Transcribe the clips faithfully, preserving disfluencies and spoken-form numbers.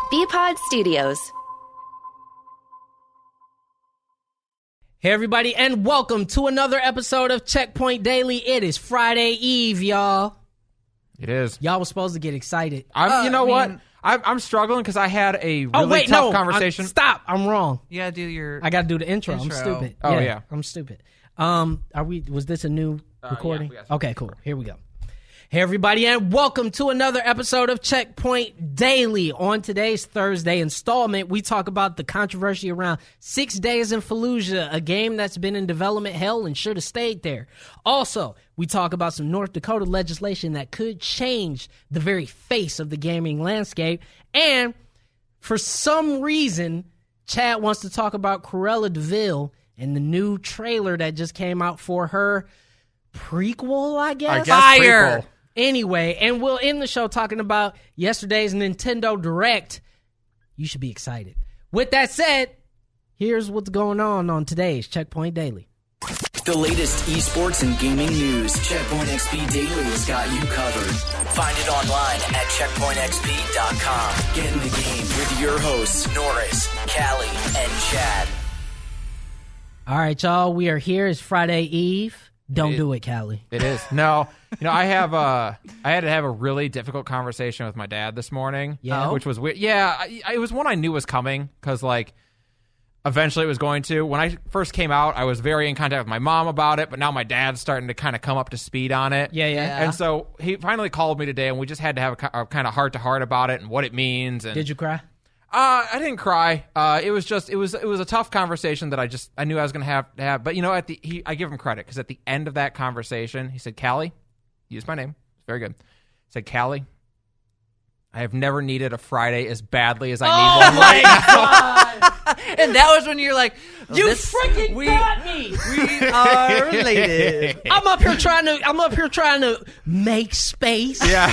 B-Pod Studios. Hey everybody, and welcome to another episode of Checkpoint Daily. It is Friday Eve, y'all. It is. Y'all were supposed to get excited. I'm, Uh, you know I what? mean- I'm, I'm struggling because I had a really oh wait, tough no, conversation. I, stop! I'm wrong. You gotta do your. I got to do the intro. Intro. I'm stupid. Oh, yeah. I'm stupid. Um, are we? Was this a new Uh, recording? yeah, we got some. Okay, cool. Here we go. Hey everybody, and welcome to another episode of Checkpoint Daily. On today's Thursday installment, we talk about the controversy around Six Days in Fallujah, a game that's been in development hell and should have stayed there. Also, we talk about some North Dakota legislation that could change the very face of the gaming landscape. And for some reason, Chad wants to talk about Cruella de Vil and the new trailer that just came out for her prequel, I guess. I guess Fire! prequel. Anyway, and we'll end the show talking about yesterday's Nintendo Direct. You should be excited. With that said, here's what's going on on today's Checkpoint Daily. The latest esports and gaming news. Checkpoint X P Daily's got you covered. Find it online at checkpoint x p dot com. Get in the game with your hosts, Norris, Callie, and Chad. All right, y'all, we are here. It's Friday Eve. Don't It- do it, Callie. It is. No, you know, I have uh, I had to have a really difficult conversation with my dad this morning. Yeah? uh, which was weird. Yeah, I, I, it was one I knew was coming because like eventually it was going to. When I first came out, I was very in contact with my mom about it, but now my dad's starting to kind of come up to speed on it. Yeah, yeah. Yeah. And so he finally called me today, and we just had to have a, a kind of heart to heart about it and what it means. And Did you cry? Uh, I didn't cry. Uh, it was just it was it was a tough conversation that I just I knew I was gonna have to have. But you know, at the he I give him credit because at the end of that conversation, he said, "Callie," he used my name. It's very good. He said, "Callie, I have never needed a Friday as badly as I need one right now." And that was when you're like, oh, You this- freaking we, got me. we are related. I'm up here trying to. I'm up here trying to make space. Yeah.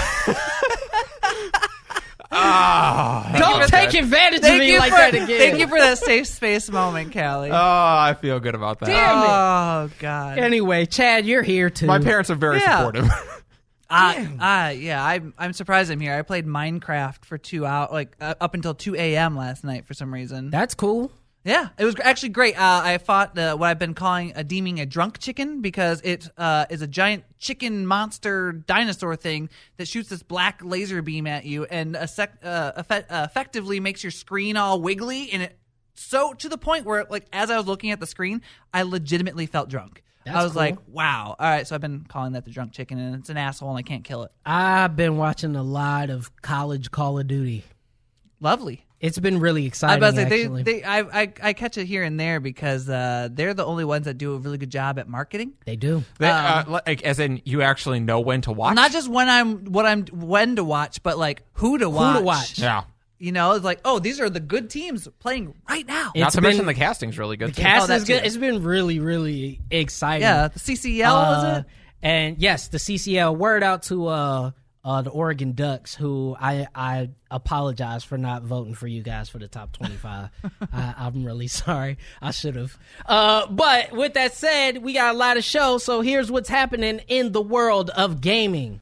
Ah, Don't that's take good. advantage of Thank me you like for that again. thank you for that safe space moment, Callie. Oh, I feel good about that. Damn it. Oh God. Anyway, Chad, you're here too. My parents are very Yeah. supportive. I, uh, yeah, I'm I'm surprised I'm here. I played Minecraft for two hours, like uh, up until two a.m. last night for some reason. That's cool. Yeah, it was actually great. Uh, I fought uh, what I've been calling a deeming a drunk chicken because it uh, is a giant chicken monster dinosaur thing that shoots this black laser beam at you and a sec- uh, effect- uh, effectively makes your screen all wiggly. And it so to the point where, like, as I was looking at the screen, I legitimately felt drunk. That's I was cool. like, wow. All right, so I've been calling that the drunk chicken, and it's an asshole, and I can't kill it. I've been watching a lot of college Call of Duty. Lovely. It's been really I exciting. was about to say, actually. they, they, I, I, I catch it here and there because uh, they're the only ones that do a really good job at marketing. They do. They, uh, like, as in, you actually know when to watch. Not just when I'm what I'm when to watch, but like who to watch. Who to watch? Yeah. You know, it's like, oh, these are the good teams playing right now. It- Not It's to been- mention the casting's really good. The too. cast Oh, that is good. too. It's been really, really exciting. Yeah, the C C L Uh, was it? And yes, the C C L. Word out to uh, uh, the Oregon Ducks, who I I apologize for not voting for you guys for the top twenty-five. I, I'm really sorry. I should have. Uh, but with that said, we got a lot of shows. So here's what's happening in the world of gaming.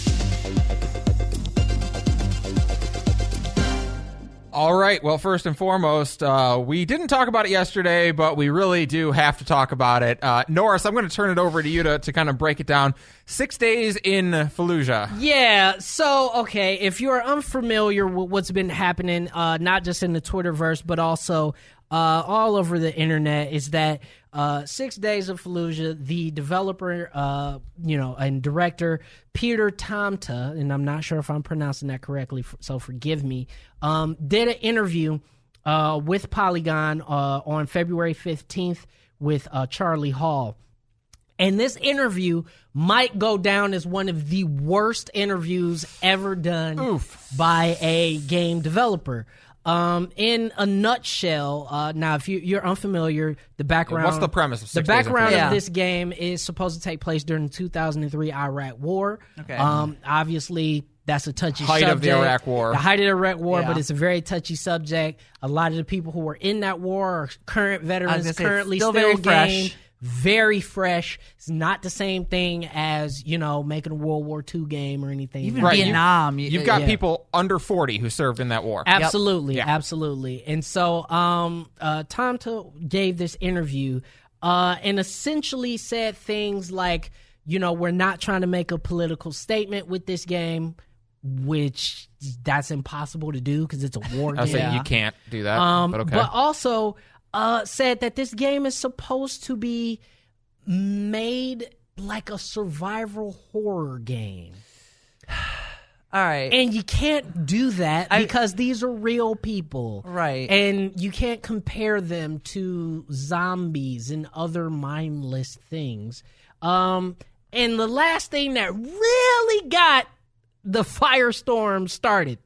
All right. Well, first and foremost, uh, we didn't talk about it yesterday, but we really do have to talk about it. Uh, Norris, I'm going to turn it over to you to, to kind of break it down. Six days in Fallujah. Yeah, so, okay, if you're unfamiliar with what's been happening, uh, not just in the Twitterverse, but also uh, all over the internet, is that uh, Six Days of Fallujah, the developer, uh, you know, and director, Peter Tomta, and I'm not sure if I'm pronouncing that correctly, so forgive me, um, did an interview uh, with Polygon uh, on February fifteenth with uh, Charlie Hall. And this interview might go down as one of the worst interviews ever done Oof. by a game developer. Um, in a nutshell, uh, now if you, you're unfamiliar, the background. What's the premise of Six The Days in background Fallujah? of this game is supposed to take place during the two thousand three Iraq War. Okay. Um, obviously, that's a touchy Height subject. of the Iraq War. The height of the Iraq War, Yeah. but it's a very touchy subject. A lot of the people who were in that war are current I was veterans, gonna say, it's currently still still very game, fresh. very fresh. It's not the same thing as, you know, making a World War Two game or anything. Even Right, you- Vietnam. you- You've got Yeah. people under forty who served in that war. Absolutely, Yeah. absolutely. And so um, uh, Tom T- gave this interview uh, and essentially said things like, you know, we're not trying to make a political statement with this game, which that's impossible to do because it's a war I'll game. say you can't do that, Um, but okay. But also uh, said that this game is supposed to be made like a survival horror game. All right. And you can't do that I- because these are real people. Right. And you can't compare them to zombies and other mindless things. Um, and the last thing that really got the firestorm started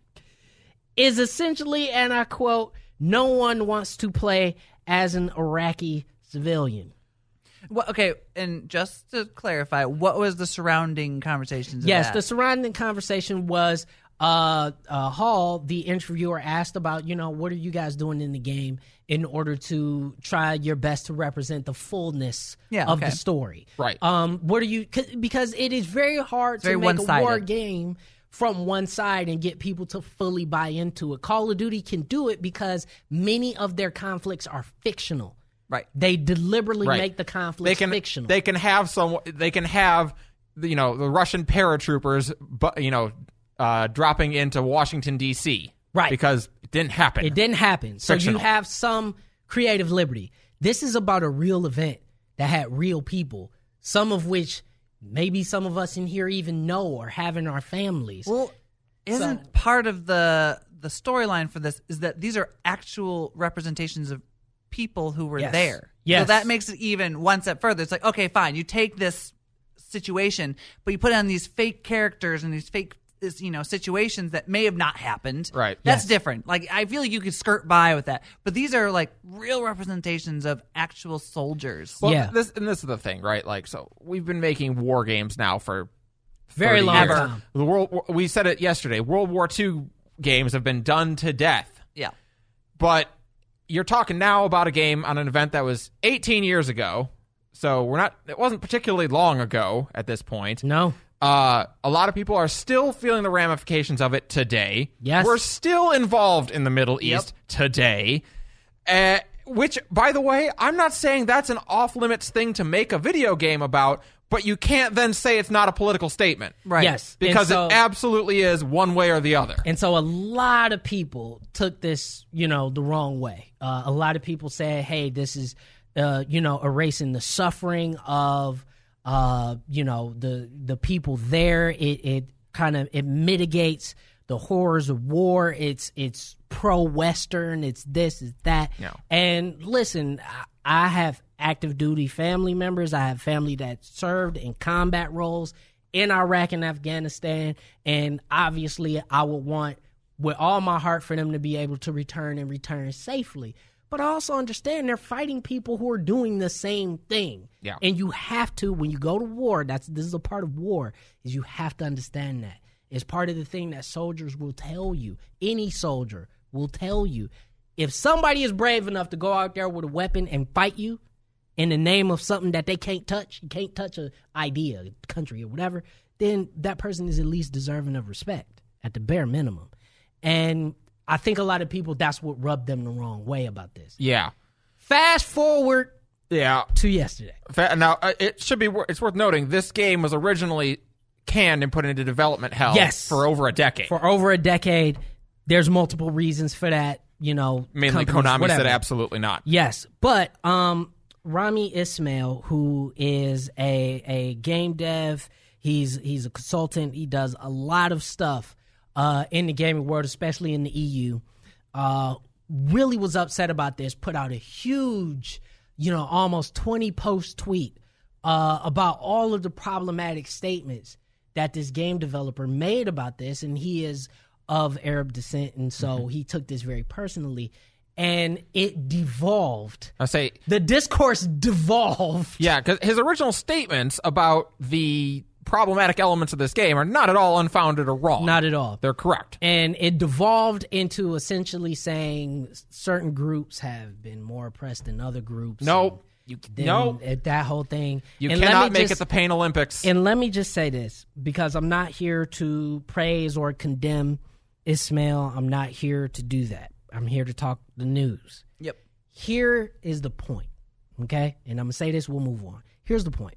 is essentially, and I quote, no one wants to play as an Iraqi civilian. Well, okay, and just to clarify, what was the surrounding conversations? of Yes, that? the surrounding conversation was uh, uh, Hall, the interviewer, asked about, you know, what are you guys doing in the game in order to try your best to represent the fullness Yeah, of okay. the story. Right. Um, what are you, cause, because it is very hard Very to make a war one-sided. game from one side and get people to fully buy into it. Call of Duty can do it because many of their conflicts are fictional. Right. They deliberately Right. make the conflicts they can fictional. they can have some they can have you know the Russian paratroopers but you know uh, dropping into Washington D C Right. because it didn't happen. It didn't happen. So Fictional. you have some creative liberty. This is about a real event that had real people, some of which maybe some of us in here even know or have in our families. Well, isn't So- part of the the storyline for this is that these are actual representations of people who were Yes. there. Yes. So that makes it even one step further. It's like, okay, fine, you take this situation, but you put on these fake characters and these fake, this, you know, situations that may have not happened. Right. That's Yes. different. Like, I feel like you could skirt by with that, but these are like real representations of actual soldiers. Well, Yeah. this and this is the thing, right? Like, so we've been making war games now for Very thirty long years. time. The world we said it yesterday. World War Two games have been done to death, Yeah. but you're talking now about a game on an event that was eighteen years ago. So we're not. It wasn't particularly long ago at this point. No. Uh, a lot of people are still feeling the ramifications of it today. Yes. We're still involved in the Middle East today. Uh, which, by the way, I'm not saying that's an off-limits thing to make a video game about, but you can't then say it's not a political statement. Right. Yes. Because And so- it absolutely is one way or the other. And so a lot of people took this, you know, the wrong way. Uh, a lot of people said, hey, this is, uh, you know, erasing the suffering of, uh, you know, the the people there. It it kind of, it mitigates the horrors of war. It's it's pro-Western. It's this, it's that. Yeah. And listen, I, I have active duty family members. I have family that served in combat roles in Iraq and Afghanistan. And obviously, I would want with all my heart for them to be able to return and return safely. But I also understand they're fighting people who are doing the same thing. Yeah. And you have to, when you go to war, that's this is a part of war, is you have to understand that. It's part of the thing that soldiers will tell you. Any soldier will tell you. If somebody is brave enough to go out there with a weapon and fight you in the name of something that they can't touch, you can't touch an idea, a country, or whatever, then that person is at least deserving of respect at the bare minimum. And I think a lot of people, that's what rubbed them the wrong way about this. Yeah. Fast forward Yeah. to yesterday. Fa- Now, uh, it should be. wor- It's worth noting this game was originally canned and put into development hell Yes. for over a decade. For over a decade, there's multiple reasons for that, you know. Mainly companies, Konami whatever. said absolutely not. Yes, but um, Rami Ismail, who is a a game dev, he's he's a consultant. He does a lot of stuff uh, in the gaming world, especially in the E U. Uh, really was upset about this. Put out a huge, you know, almost twenty post tweet uh, about all of the problematic statements that this game developer made about this, and he is of Arab descent, and so Mm-hmm. he took this very personally. And it devolved. I say, The discourse devolved. yeah, because his original statements about the problematic elements of this game are not at all unfounded or wrong. Not at all. They're correct. And it devolved into essentially saying certain groups have been more oppressed than other groups. Nope. You then no, it- that whole thing. you and let cannot me make just- it the Pain Olympics. And let me just say this, because I'm not here to praise or condemn Ismail. I'm not here to do that. I'm here to talk the news. Yep. Here is the point, okay? And I'm going to say this, we'll move on. Here's the point.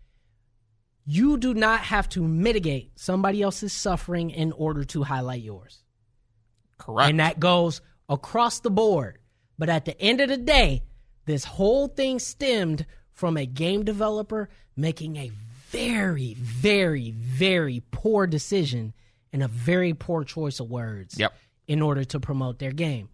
You do not have to mitigate somebody else's suffering in order to highlight yours. Correct. And that goes across the board. But at the end of the day, this whole thing stemmed from a game developer making a very, very, very poor decision and a very poor choice of words Yep. in order to promote their game.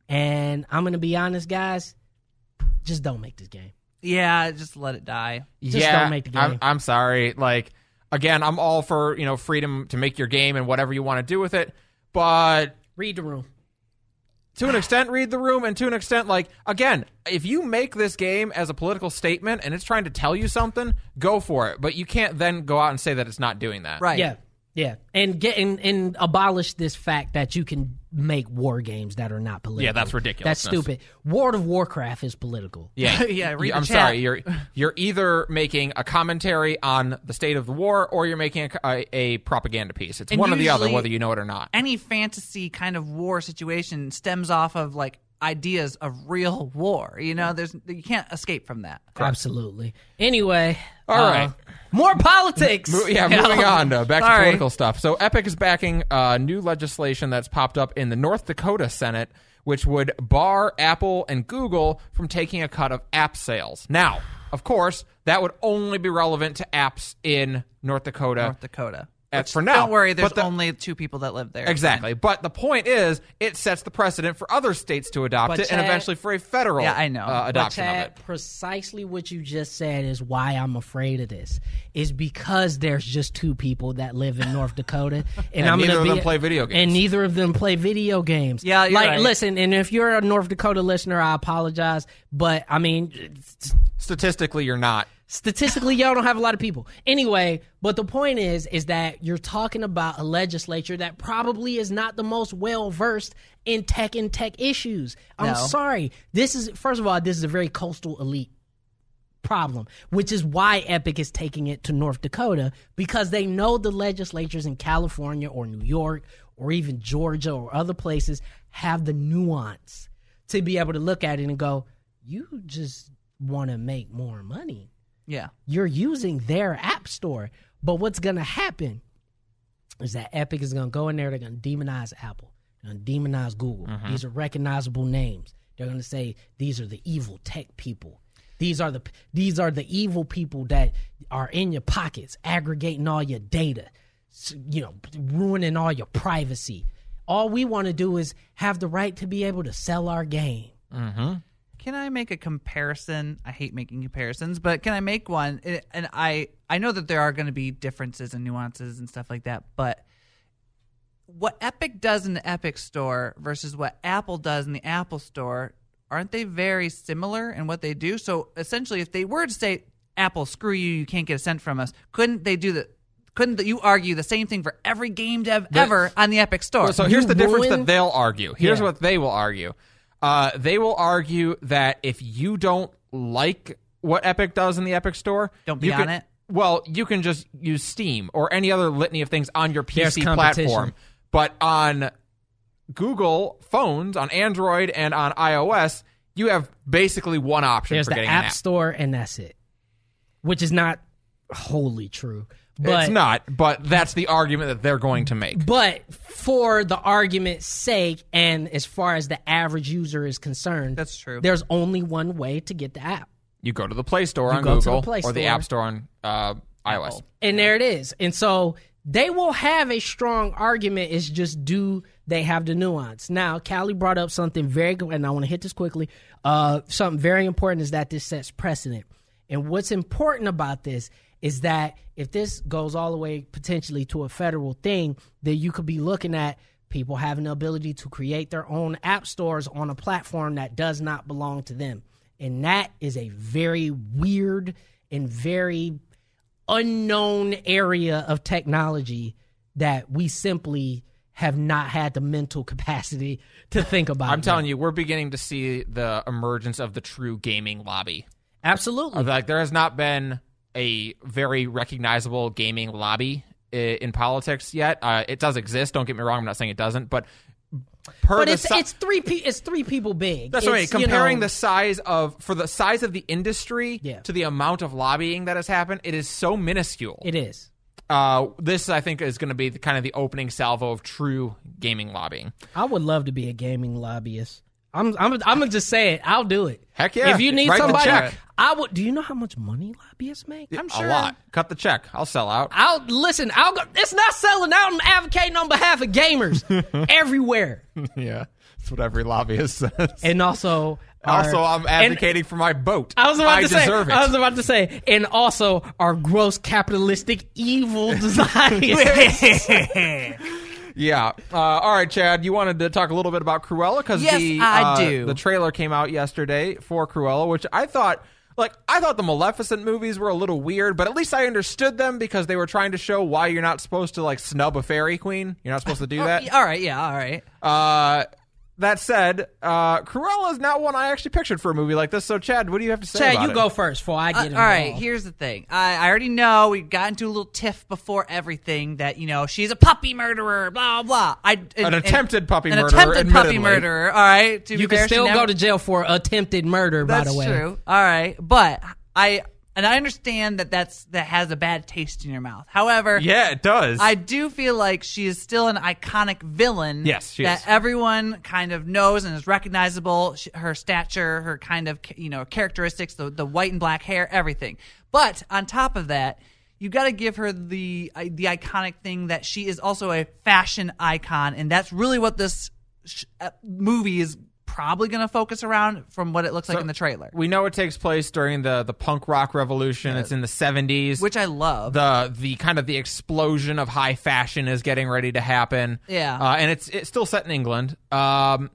And I'm going to be honest, guys, just don't make this game. Yeah, just let it die. Just yeah, don't make the game. I'm, I'm sorry. Like, again, I'm all for, you know, freedom to make your game and whatever you want to do with it. But Read the room. to an extent, read the room. And to an extent, like, again, if you make this game as a political statement and it's trying to tell you something, go for it. But you can't then go out and say that it's not doing that. Right. Yeah, yeah. And get and, and abolish this fact that you can make war games that are not political. Yeah, that's ridiculous. That's stupid. World of Warcraft is political. Yeah, Yeah, read You- the I'm chat. sorry. You're you're either making a commentary on the state of the war, or you're making a, a, a propaganda piece. It's And one or the other, usually- whether you know it or not. Any fantasy kind of war situation stems off of like ideas of real war. You know, there's you can't escape from that. Absolutely. Anyway, All uh, right. more politics. Mo- yeah, moving on uh, back to Sorry. political stuff. So Epic is backing uh, new legislation that's popped up in the North Dakota Senate, which would bar Apple and Google from taking a cut of app sales. Now, of course, that would only be relevant to apps in North Dakota. North Dakota. Uh, Which, for now. don't worry. There's But the- only two people that live there. Exactly. But the point is, it sets the precedent for other states to adopt But it and Chad- eventually for a federal Yeah, I know. uh, But adoption But Chad, of it. precisely what you just said is why I'm afraid of this. Is because there's just two people that live in North Dakota, and, And I'm neither gonna of be, them play video games. and neither of them play video games. Yeah, you're like right. listen, and if you're a North Dakota listener, I apologize, but I mean, it's- Statistically, you're not. statistically, y'all don't have a lot of people. Anyway, but the point is, is that you're talking about a legislature that probably is not the most well versed in tech and tech issues. I'm No. sorry. This is, first of all, this is a very coastal elite problem, which is why Epic is taking it to North Dakota, because they know the legislatures in California or New York or even Georgia or other places have the nuance to be able to look at it and go, you just want to make more money. Yeah. You're using their app store. But what's going to happen is that Epic is going to go in there, they're going to demonize Apple, they're going to demonize Google. These are recognizable names. They're going to say these are the evil tech people. These are the these are the evil people that are in your pockets, aggregating all your data, s- you know, ruining all your privacy. All we want to do is have the right to be able to sell our game. Can I make a comparison? I hate making comparisons, but can I make one? It- And I, I know that there are going to be differences and nuances and stuff like that, but what Epic does in the Epic Store versus what Apple does in the Apple Store, aren't they very similar in what they do? So essentially, if they were to say, Apple, screw you, you can't get a cent from us, couldn't they do the Couldn't you argue the same thing for every game dev The- ever on the Epic Store? Well, so here's You the difference ruin- that they'll argue. Here's Yeah. what they will argue. Uh, they will argue that if you don't like what Epic does in the Epic Store, Don't be you on can, it? Well, you can just use Steam or any other litany of things on your P There's C competition. platform. But on Google phones, on Android, and on iOS, you have basically one option There's for the getting App an app. Store, and that's it, which is not wholly true. But, it's not, but that's the argument that they're going to make. But for the argument's sake, and as far as the average user is concerned, That's true. There's only one way to get the app, You go to the Play Store You on go to the Google Play or the Store. App Store on uh, iOS. and there it is. And so they will have a strong argument. It's just do they have the nuance? Now, Callie brought up something very good, and I want to hit this quickly. Uh, something very important is that this sets precedent. And what's important about this is that if this goes all the way potentially to a federal thing, then you could be looking at people having the ability to create their own app stores on a platform that does not belong to them. And that is a very weird and very unknown area of technology that we simply have not had the mental capacity to think about. I'm telling you, we're beginning to see the emergence of the true gaming lobby. Absolutely. Like there has not been a very recognizable gaming lobby i- in politics yet. Uh, it does exist. Don't get me wrong. I'm not saying it doesn't, but per But the it's si- it's three pe- it's three people big. That's what I mean. It's, you Comparing know, the size of for the size of the industry Yeah. to the amount of lobbying that has happened, it is so minuscule. it is. Uh, this I think is going to be the, kind of the opening salvo of true gaming lobbying. I would love to be a gaming lobbyist. I'm I'm I'm gonna just say it. I'll do it. Heck yeah. If you need Write the somebody, check. I would. Do you know how much money lobbyists make? I'm sure. A lot. Cut the check. I'll sell out. I'll listen. I'll go. It's not selling out. I'm advocating on behalf of gamers everywhere, Yeah, that's what every lobbyist says. and also. our- Also, I'm and- advocating for my boat. I was about I to say. deserve it. I was about to say, and also our gross capitalistic evil desires. Yeah. Uh, all right, Chad, you wanted to talk a little bit about Cruella because Yes, the I uh, do. the trailer came out yesterday for Cruella, which I thought like I thought the Maleficent movies were a little weird, but at least I understood them because they were trying to show why you're not supposed to like snub a fairy queen. You're not supposed to do that. All right, yeah, all right. Uh, that said, uh, Cruella is not one I actually pictured for a movie like this. So, Chad, what do you have to say Chad, about you it? go first before I get Uh, involved. all right, here's the thing. I, I already know we got into a little tiff before everything that, you know, she's a puppy murderer, blah, blah. I, and, An attempted puppy an murderer, attempted puppy admittedly. murderer, all right? To be You can fair, she still never- go to jail for attempted murder. By That's the way, true. All right, but I and I understand that that's that has a bad taste in your mouth. However, Yeah, it does. I do feel like she is still an iconic villain. Yes, she that is. everyone kind of knows and is recognizable. She, her stature, her kind of you know characteristics, the the white and black hair, everything. But on top of that, you got to give her the uh, the iconic thing that she is also a fashion icon, and that's really what this sh- uh, movie is probably going to focus around from what it looks like So, in the trailer, We know it takes place during the, the punk rock revolution. It's in the seventies. which I love. the the kind of the explosion of high fashion is getting ready to happen. Yeah. uh, and it's it's still set in England. Um,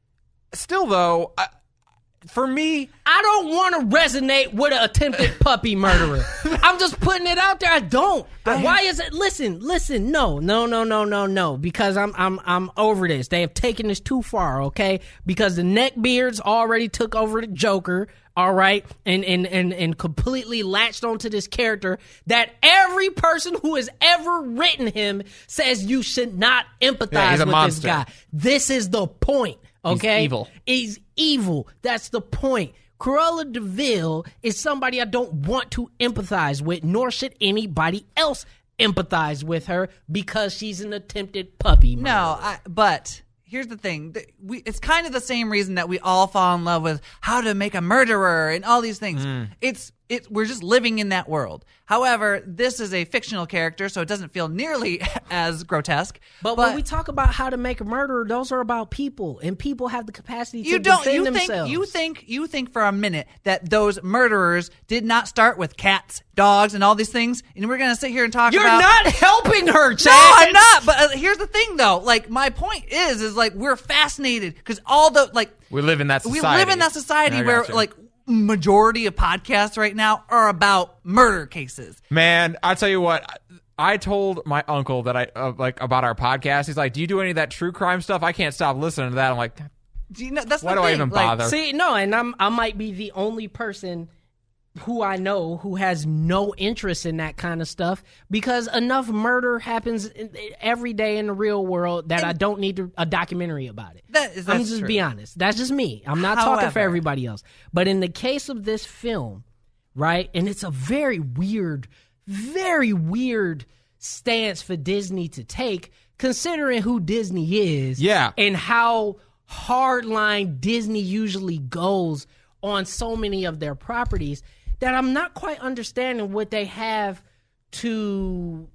still though, I, for me, I don't want to resonate with an attempted puppy murderer. I'm just putting it out there. I don't. Why is it? Listen, listen. No, no, no, no, no, no. Because I'm, I'm, I'm over this. They have taken this too far. Okay. Because the neckbeards already took over the Joker. All right, and and and and completely latched onto this character that every person who has ever written him says you should not empathize Yeah, he's a with monster. this guy. This is the point. Okay, evil. He's evil. That's the point. Cruella de Vil is somebody I don't want to empathize with, nor should anybody else empathize with her because she's an attempted puppy murderer. No, I, but here's the thing. Th- We, it's kind of the same reason that we all fall in love with How to Make a Murderer and all these things. Mm. It's it. We're just living in that world. However, this is a fictional character, so it doesn't feel nearly as grotesque. But, when we talk about How to Make a Murderer, those are about people, and people have the capacity to you don't defend you themselves. think you think you think for a minute that those murderers did not start with cats, dogs, and all these things, and we're gonna sit here and talk You're about not helping her, Chad. No, I'm not. But uh, here's the thing, though. Like, my point is, is like we're fascinated because all the like we live in that we society. live in that society I where gotcha. like majority of podcasts right now are about murder cases. Man, I tell you what. I told my uncle that I uh, like about our podcast. He's like, "Do you do any of that true crime stuff?" I can't stop listening to that. I'm like, Do you know that's Why the do I thing. even Like, bother? See, no, and I'm I might be the only person who I know who has no interest in that kind of stuff because enough murder happens in- every day in the real world that I don't need to, a documentary about it. That is- I'm that's just true. be honest. That's just me. I'm not talking for However- everybody else. But in the case of this film, right, and it's a very weird, very weird stance for Disney to take, considering who Disney is, Yeah. and how hardline Disney usually goes on so many of their properties, that I'm not quite understanding what they have to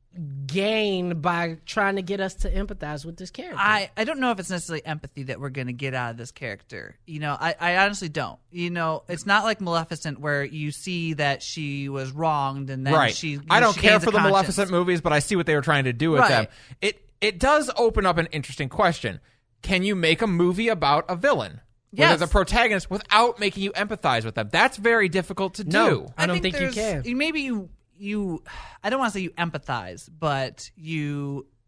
gain by trying to get us to empathize with this character. I, I don't know if it's necessarily empathy that we're going to get out of this character. You know, I, I honestly don't. You know, it's not like Maleficent where you see that she was wronged and then right. she. you I know, don't she care gains for a the conscience. Maleficent movies, but I see what they were trying to do with Right. them. It it does open up an interesting question. Can you make a movie about a villain? Where Yes. there's a protagonist without making you empathize with them. That's very difficult to No. do. I don't think you there's- can. Maybe you you. I don't want to say you empathize, but you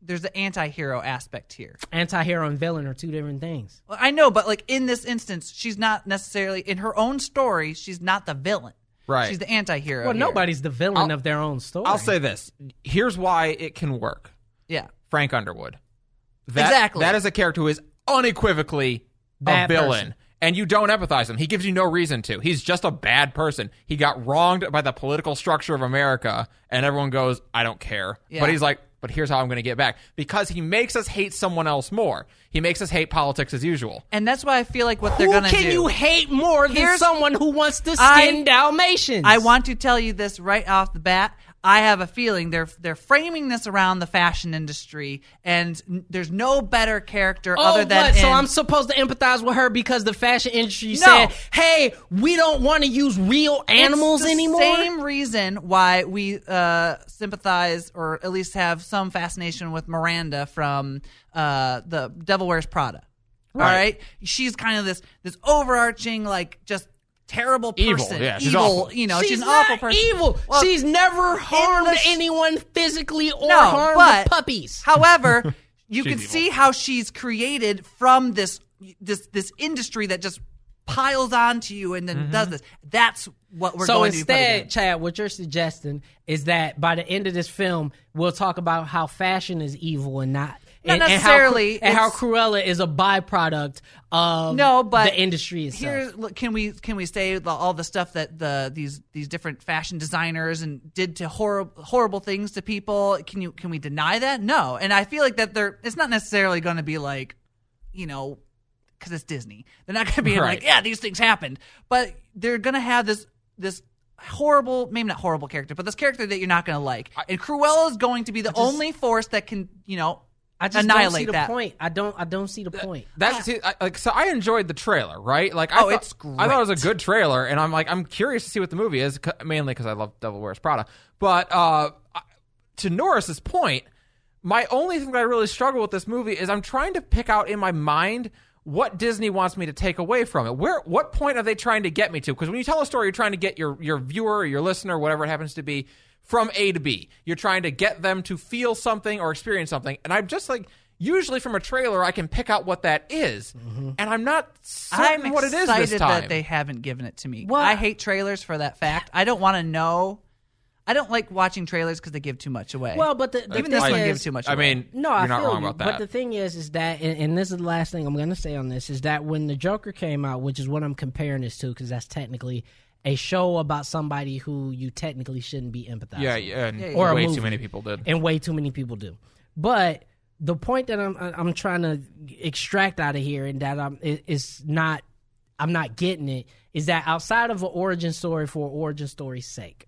there's the anti-hero aspect here. Anti-hero and villain are two different things. Well, I know, but like in this instance, she's not necessarily in her own story. She's not the villain. Right. She's the anti-hero. Well, here. nobody's the villain I'll- of their own story. I'll say this. Here's why it can work. Yeah. Frank Underwood. That, Exactly. That is a character who is unequivocally Bad a villain. person. And you don't empathize with him. He gives you no reason to. He's just a bad person. He got wronged by the political structure of America, and everyone goes, I don't care. Yeah. But he's like, but here's how I'm going to get back. Because he makes us hate someone else more. He makes us hate politics as usual. And that's why I feel like what they're Who going to do. can you hate more than Here's- someone who wants to I- skin Dalmatians? I want to tell you this right off the bat. I have a feeling they're they're framing this around the fashion industry, and n- there's no better character Oh, other than what? So in- I'm supposed to empathize with her because the fashion industry No. said, "Hey, we don't want to use real animals it's the anymore." Same reason why we uh, sympathize, or at least have some fascination with Miranda from uh, the Devil Wears Prada. All Right. right, she's kind of this this overarching, like, just terrible Evil, person. yeah, she's evil. awful. You know, she's, she's, an not awful person. evil. Well, she's never harmed the sh- anyone physically or No, harmed but- puppies. However, you She's can evil. see how she's created from this this this industry that just piles onto you and then does this. That's what we're so going to be putting instead, in. Chad, what you're suggesting is that by the end of this film, we'll talk about how fashion is evil and not. Not and, and how necessarily, Cru- and how it's- Cruella is a byproduct of No, but the industry itself. Here, look, can we can we say the, all the stuff that the these these different fashion designers and did to horrible horrible things to people? Can you can we deny that? No, and I feel like that they're it's not necessarily going to be like, you know, because it's Disney. They're not going to be Right. like, yeah, these things happened, but they're going to have this this horrible, maybe not horrible character, but this character that you're not going to like, and Cruella is going to be the only force that can, you know. I just annihilate don't see the that. point. I don't. I don't see the point. That's see, I, like so. I enjoyed the trailer, right? Like, I Oh, thought, it's I thought it was a great. good trailer, and I'm like, I'm curious to see what the movie is, c- mainly because I love Devil Wears Prada. But uh, I- to Norris's point, my only thing that I really struggle with this movie is I'm trying to pick out in my mind what Disney wants me to take away from it. Where, what point are they trying to get me to? Because when you tell a story, you're trying to get your your viewer, or your listener, whatever it happens to be, from A to B. You're trying to get them to feel something or experience something, and I'm just like. Usually from a trailer, I can pick out what that is, and I'm not certain I'm what it is excited this time. that they haven't given it to me. What? I hate trailers for that fact. I don't want to know. I don't like watching trailers because they give too much away. Well, but the, the even thing this one is, gives too much I away. mean, No, you're I not feel wrong you. about that. But the thing is, is that, and, and this is the last thing I'm going to say on this, is that when the Joker came out, which is what I'm comparing this to, because that's technically a show about somebody who you technically shouldn't be empathizing. yeah, yeah, and Yeah, yeah. Or a way movie. too many people did. and way too many people do. But the point that I'm I'm trying to extract out of here, and that I'm is not I'm not getting it, is that outside of an origin story for origin story's sake,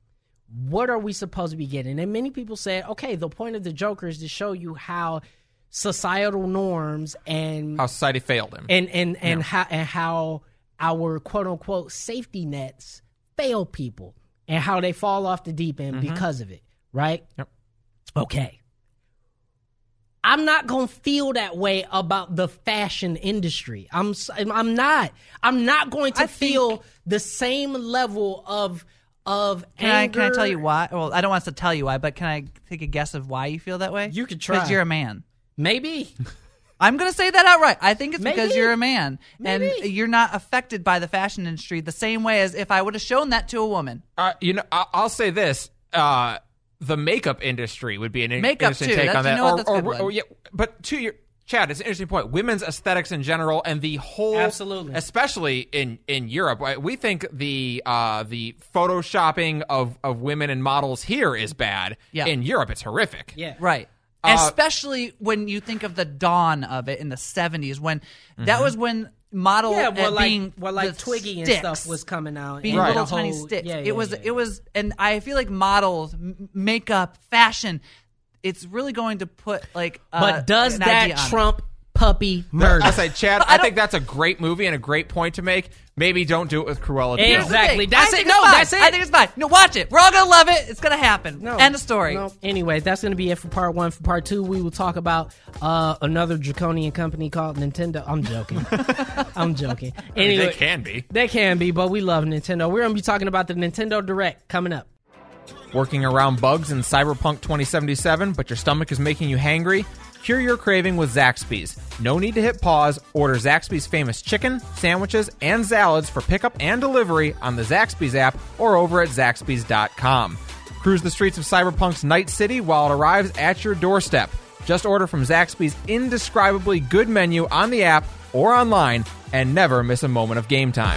what are we supposed to be getting? And many people say, okay, the point of the Joker is to show you how societal norms and How society failed him. and and and how and how our quote unquote safety nets fail people and how they fall off the deep end because of it, right? Yep. Okay. I'm not going to feel that way about the fashion industry. I'm s- I'm not. I'm not going to I think- feel the same level of of can I anger. can I tell you why? Well, I don't want to tell you why, but can I take a guess of why you feel that way? You could try. Because you're a man. Maybe. I'm going to say that outright. I think it's because Maybe. you're a man and Maybe. you're not affected by the fashion industry the same way as if I would have shown that to a woman. Uh, you know, I- I'll say this: uh, the makeup industry would be an in- Makeup, interesting too. take That's- on that. you know what? or, That's a or, good one. or- yeah, but to your Chad, it's an interesting point. Women's aesthetics in general, and the whole, Absolutely. especially in, in Europe, right? We think the uh, the photoshopping of, of women and models here is bad. Yeah. In Europe, it's horrific. Yeah. Right. Uh, Especially when you think of the dawn of it in the seventies, when that was when model Yeah, well, uh, like, being well, like the Twiggy and sticks, stuff was coming out. being and little the tiny whole- sticks. Yeah, it yeah, was yeah. it was, and I feel like models, m- makeup, fashion, it's really going to put like. Uh, But does an idea that on it. trump puppy murder? I say, Chad, I I, don't- think that's a great movie and a great point to make. Maybe don't do it with Cruella. de Here's Vil. the Exactly. thing. That's I it. think No, it's fine. that's it. I think it's fine. No, watch it. We're all gonna love it. It's gonna happen. No. End of story. No. Anyway, that's going to be it for part one. For part two, we will talk about uh, another draconian company called Nintendo. I'm joking. I'm joking. I mean, Anyway, they can be. They can be, but we love Nintendo. We're going to be talking about the Nintendo Direct coming up. Working around bugs in Cyberpunk twenty seventy-seven, but your stomach is making you hangry? Cure your craving with Zaxby's. No need to hit pause. Order Zaxby's famous chicken, sandwiches, and salads for pickup and delivery on the Zaxby's app or over at Zaxby's dot com. Cruise the streets of Cyberpunk's Night City while it arrives at your doorstep. Just order from Zaxby's indescribably good menu on the app or online and never miss a moment of game time.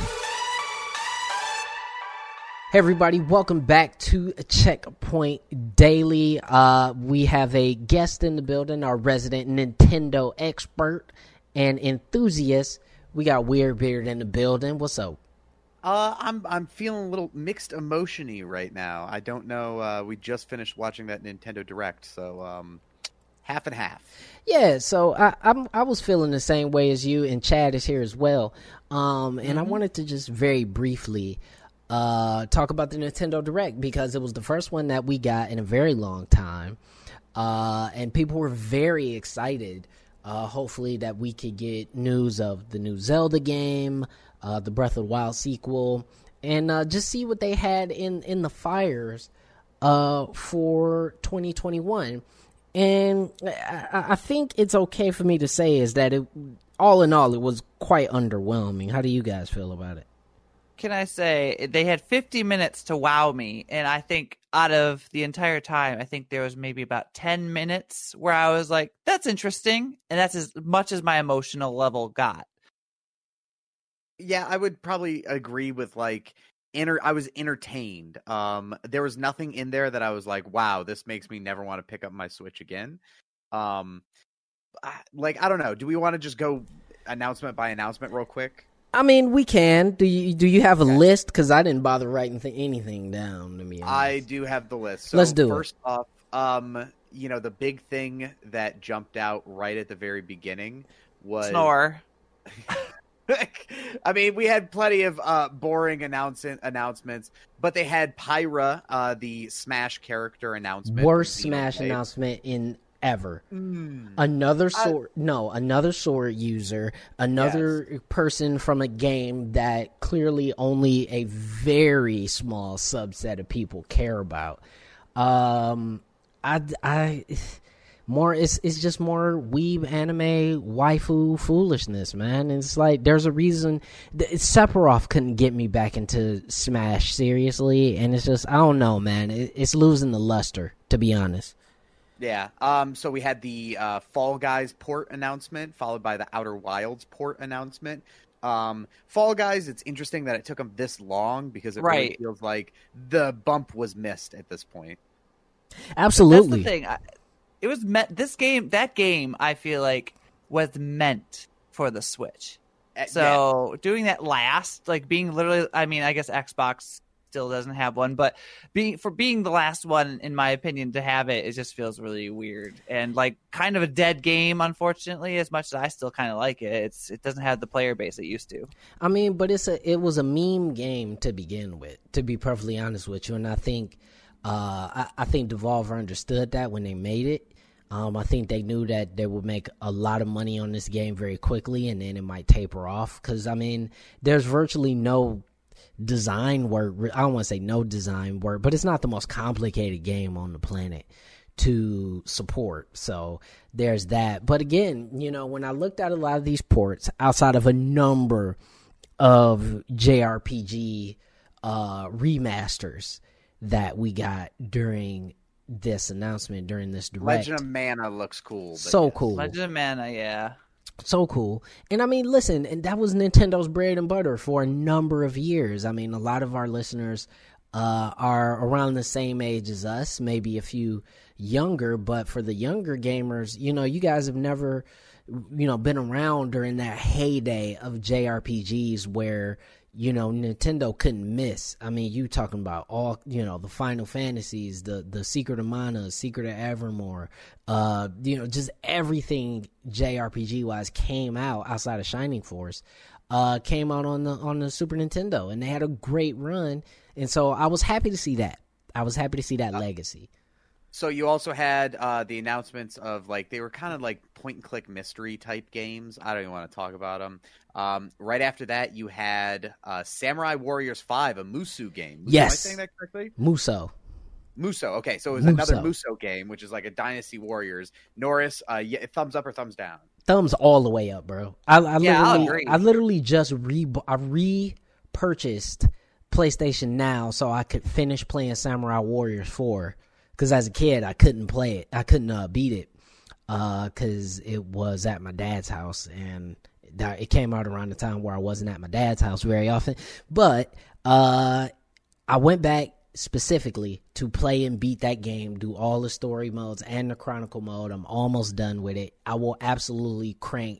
Hey everybody, welcome back to Checkpoint Daily. Uh, we have a guest in the building, our resident Nintendo expert and enthusiast. We got Weird Beard in the building. What's up? Uh, I'm I'm feeling a little mixed emotion-y right now. I don't know. Uh, we just finished watching that Nintendo Direct, so um, half and half. Yeah, so I I'm, I was feeling the same way as you, and Chad is here as well. Um, and mm-hmm. I wanted to just very briefly uh, talk about the Nintendo Direct because it was the first one that we got in a very long time, uh, and people were very excited. Uh, hopefully that we could get news of the new Zelda game, uh, the Breath of the Wild sequel, and uh, just see what they had in, in the fires uh, for twenty twenty-one. And I, I think it's okay for me to say is that it, all in all, it was quite underwhelming. How do you guys feel about it? Can I say they had fifty minutes to wow me, and I think out of the entire time, I think there was maybe about ten minutes where I was like, that's interesting, and that's as much as my emotional level got. Yeah, I would probably agree with, like, enter- I was entertained. Um, there was nothing in there that I was like, wow, this makes me never want to pick up my Switch again. Um, I, like, I don't know. Do we want to just go announcement by announcement real quick? I mean, we can. Do you do you have a okay. list? Because I didn't bother writing th- anything down, to be honest. I do have the list. So Let's do first it. First off, um, you know, the big thing that jumped out right at the very beginning was... Snore. I mean, we had plenty of uh, boring announce- announcements, but they had Pyra, uh, the Smash character announcement. Worst Smash Blade. announcement in ever. Mm. Another sword, I, no, another sword user, another yes. person from a game that clearly only a very small subset of people care about. Um, I, I, more, it's it's just more weeb anime waifu foolishness, man. And it's like there's a reason Sephiroth couldn't get me back into Smash seriously, and it's just I don't know, man. It, it's losing the luster, to be honest. Yeah, um, so we had the uh, Fall Guys port announcement, followed by the Outer Wilds port announcement. Um, Fall Guys, it's interesting that it took them this long, because it right. really feels like the bump was missed at this point. Absolutely. That's the thing. I, it was meant, this game, that game, I feel like, was meant for the Switch. Uh, so, yeah. doing that last, like, being literally, I mean, I guess Xbox still doesn't have one, but being for being the last one, in my opinion, to have it, it just feels really weird and like kind of a dead game, unfortunately. As much as I still kind of like it, it's it doesn't have the player base it used to. I mean, but it's a it was a meme game to begin with, to be perfectly honest with you, and I think uh, I, I think Devolver understood that when they made it. Um, I think they knew that they would make a lot of money on this game very quickly, and then it might taper off. Because I mean, there's virtually no design work. I don't want to say no design work, but it's not the most complicated game on the planet to support. So there's that. But again, you know, when I looked at a lot of these ports, outside of a number of J R P G uh, remasters that we got during this announcement, during this direct, Legend of Mana looks cool. So yes. cool. Legend of Mana, yeah. So cool. And I mean, listen, and that was Nintendo's bread and butter for a number of years. I mean, a lot of our listeners uh, are around the same age as us, maybe a few younger, but for the younger gamers, you know, you guys have never, you know, been around during that heyday of J R P Gs where, you know, Nintendo couldn't miss. I mean, you talking about all, you know, the Final Fantasies, the the Secret of Mana, Secret of Evermore, uh, you know, just everything J R P G wise came out outside of Shining Force, uh, came out on the on the Super Nintendo, and they had a great run. And so I was happy to see that. I was happy to see that uh, legacy. So you also had uh, the announcements of, like, they were kind of like point-and-click mystery type games. I don't even want to talk about them. Um, right after that, you had uh, Samurai Warriors five, a Musou game. Musou, yes. Am I saying that correctly? Musou. Muso. Okay, so it was Muso. another Muso game, which is like a Dynasty Warriors. Norris, uh, yeah, thumbs up or thumbs down? Thumbs all the way up, bro. I, I Yeah, I'll literally, agree. I literally just re I repurchased PlayStation Now so I could finish playing Samurai Warriors four. Because as a kid, I couldn't play it. I couldn't uh, beat it because uh, it was at my dad's house, and that, it came out around the time where I wasn't at my dad's house very often. But uh, I went back specifically to play and beat that game, do all the story modes and the Chronicle mode. I'm almost done with it. I will absolutely crank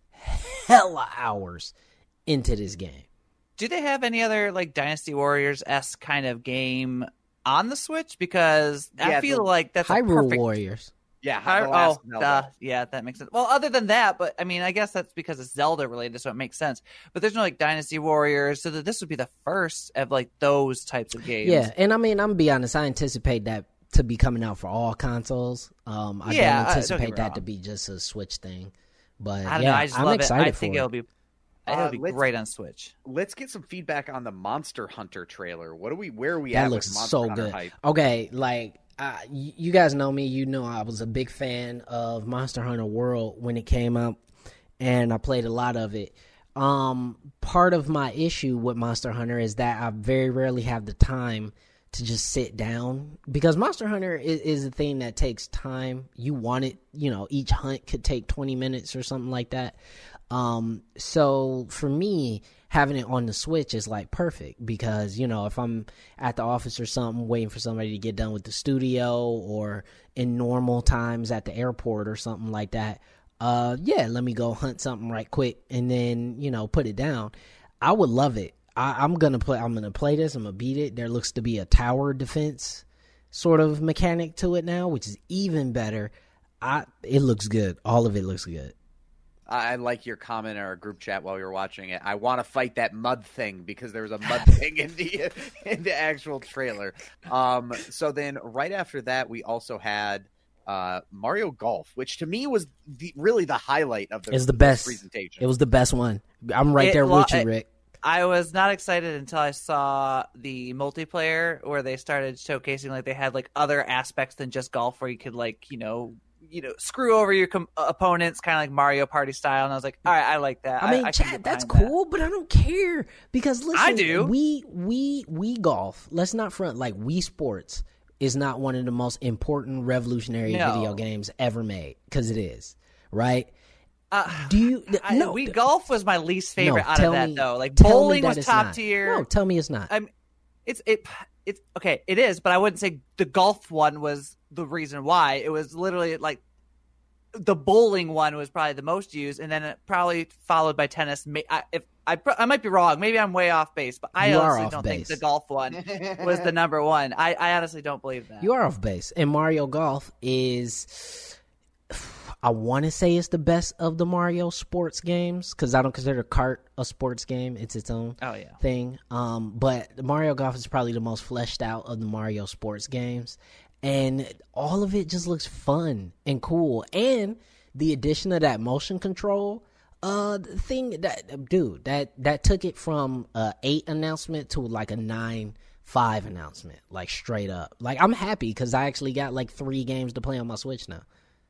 hella hours into this game. Do they have any other like Dynasty Warriors-esque kind of game on the Switch? Because Yeah, I feel the like that's a Hyrule perfect. Warriors. Yeah, Hy- the last oh, Zelda. duh. Yeah, that makes sense. Well, other than that, but I mean, I guess that's because it's Zelda related, so it makes sense. But there's no like Dynasty Warriors, so that this would be the first of like those types of games. Yeah, and I mean, I'm gonna be honest. I anticipate that to be coming out for all consoles. Um, I Yeah, uh, don't don't get anticipate me that wrong. to be just a Switch thing. But I don't yeah, know. I just I'm love excited it. I for think it. it'll be. It'll Uh, be let's- great on Switch. Let's get some feedback on the Monster Hunter trailer. What are we? Where are we That at looks with Monster so Hunter good. hype? Okay, like uh, y- you guys know me. You know I was a big fan of Monster Hunter World when it came out, and I played a lot of it. Um, part of my issue with Monster Hunter is that I very rarely have the time to just sit down, because Monster Hunter is, is a thing that takes time. You want it, you know, each hunt could take twenty minutes or something like that. Um, so for me, having it on the Switch is like perfect, because, you know, if I'm at the office or something waiting for somebody to get done with the studio, or in normal times at the airport or something like that, uh, yeah, let me go hunt something right quick and then, you know, put it down. I would love it. I, I'm gonna play. I'm gonna play this. I'm gonna beat it. There looks to be a tower defense sort of mechanic to it now, which is even better. I. It looks good. All of it looks good. I like your comment in our group chat while you were watching it. I want to fight that mud thing because there was a mud thing in the in the actual trailer. Um, so then right after that, we also had uh, Mario Golf, which to me was the, really the highlight of the, It's the best presentation. It was the best one. I'm right It there lo- with you, it- Rick. I was not excited until I saw the multiplayer where they started showcasing like they had like other aspects than just golf, where you could like you know you know screw over your com- opponents, kind of like Mario Party style. And I was like, all right, I like that. I mean, I, I can Chad, get that's behind that. cool, but I don't care, because listen, I do. We we we golf. Let's not front. Like, Wii Sports is not one of the most important revolutionary No. video games ever made, because it is, right? Uh, Do you? I, no, Wii Golf was my least favorite no, out tell of that me- though. Like tell me bowling that was it's top not. tier. No, tell me it's not. I'm, it's it it's okay. It is, but I wouldn't say the golf one was the reason why. It was literally like the bowling one was probably the most used, and then it probably followed by tennis. May- I, if I, pr- I might be wrong. Maybe I'm way off base, but I You are honestly off don't base. think the golf one was the number one. I, I honestly don't believe that. You are off base. And Mario Golf is, I want to say it's the best of the Mario sports games, because I don't consider Kart a sports game. It's its own Oh, yeah. thing. Um, but Mario Golf is probably the most fleshed out of the Mario sports games. And all of it just looks fun and cool. And the addition of that motion control, uh, the thing that, dude, that, that took it from a eight announcement to like a nine five announcement, like straight up. Like, I'm happy because I actually got like three games to play on my Switch now.